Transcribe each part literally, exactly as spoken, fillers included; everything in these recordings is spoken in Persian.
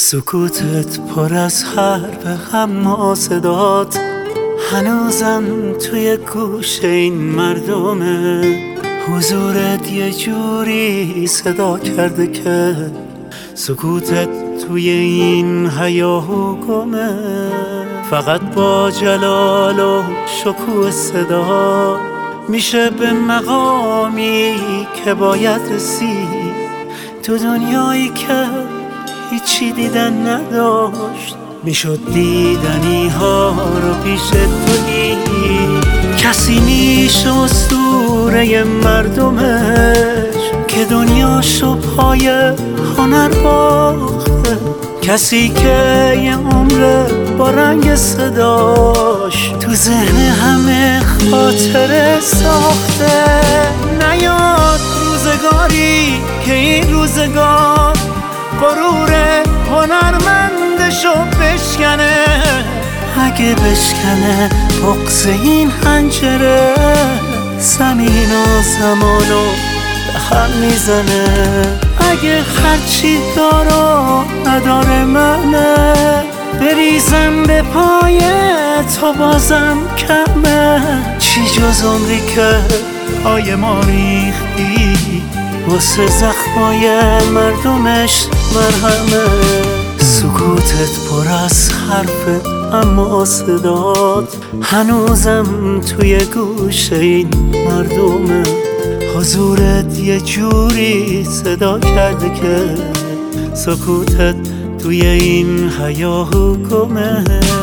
سکوتت پر از حرف اما صدات هنوزم توی گوش این مردمه. حضورت یه جوری صدا کرده که سکوتت توی این هیاهو گمه. فقط با جلال و شکوه صدا میشه به مقامی که باید رسید تو دنیایی که هیچی دیدن نداشت. میشد دیدنی ها رو پیش تو دید. کسی میشه اسطوره مردمش که دنیاشو پای هنر باخته. کسی که یه عمر با رنگ صداش تو ذهن همه خاطره ساخته. نیاد روزگاری که این روزگار غرور هنرمندشو بشکنه. اگه بشکنه بغض این حنجره زمین و زمانو به هم میزنه. اگه هرچی دارو نداره منه بریزم به پای تو بازم کمه. چی جز عمری که پای ما ریختی واسه زخمای مردمش مرهمه. سکوتت پر از حرف اما صدات هنوزم توی گوش این مردمه. حضورت یه جوری صدا کرده که سکوتت توی این هیاهو گمه.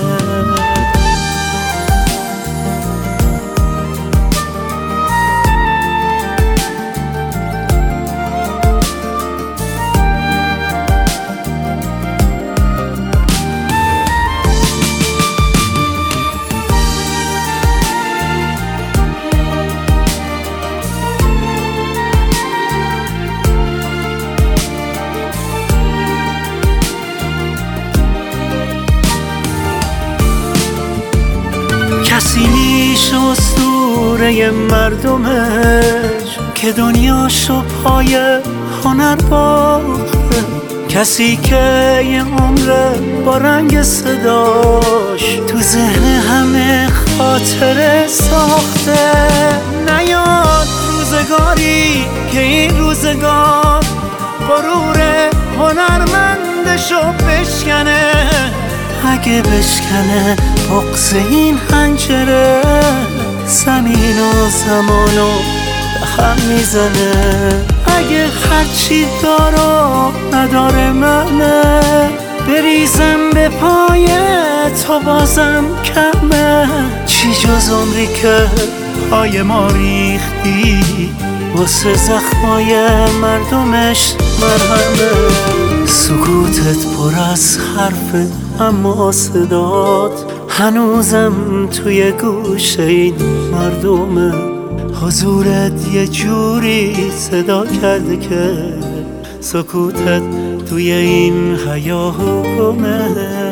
کسی میشه اسطوره مردمش که دنیاشو پای هنر باخته. کسی که یه عمر با رنگ صداش تو ذهن همه خاطره ساخته. نیاد روزگاری که این روزگار غرور هنرمندشو بشکنه. اگه بشکنه بغض این حنجره زمین و زمانو به هم میزنه. اگه هرچی دارو نداره منه بریزم به پای تو بازم کمه. چی جز عمری که پای ما ریختی واسه زخمای مردمش مرهمه. سکوتت پر از حرف اما صدات هنوزم توی گوش این مردمه. حضورت یه جوری صدا کرده که سکوتت توی این هیاهو گمه.